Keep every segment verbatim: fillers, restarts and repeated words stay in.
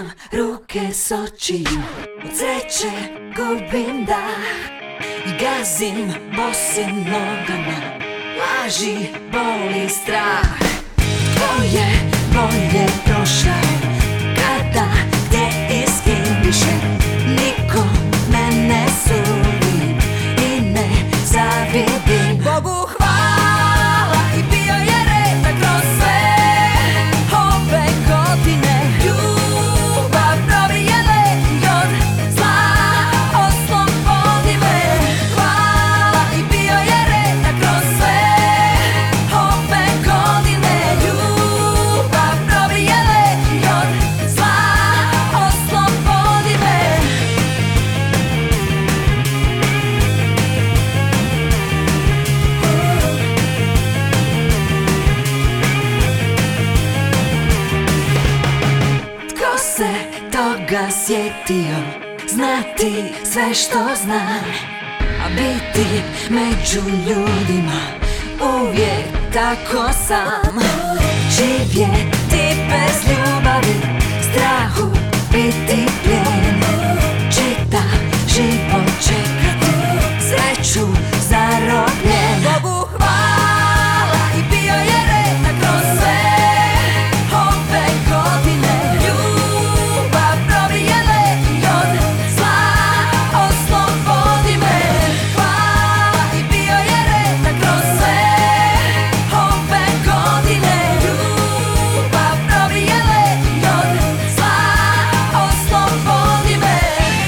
Skidam ruke s očiju, od sreće gubim dah i gazim bosim nogama, laži, boli, strah. Tvoje bolje prošao, kada, gdje i s kim više niko me ne sudi i ne zavidim. Bogu hvala i bio je red kroz sve ove godine. Ljubav probije led i od zla oslobodi me. Hvala i bio je red kroz sve ove godine. Ljubav probije led i od zla oslobodi me. Tko se toga sjetio, znati sve što znam, a biti među ljudima uvijek tako sam. Živjeti bez ljubavi, strahu biti plijen, čitav život čekati, sreću zarobljen. Bogu hvala i bio je red kroz sve ove godine. Ljubav probije led i od zla oslobodi me. Hvala i bio je red kroz sve ove godine. Ljubav probije led i od zla oslobodi me.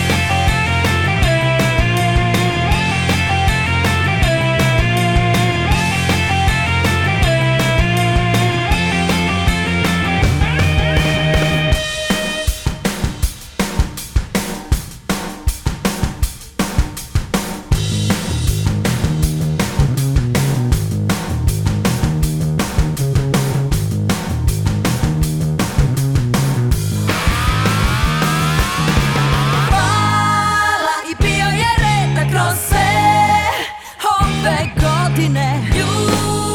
Hvala i bio je red kroz sve ove godine. Ljubav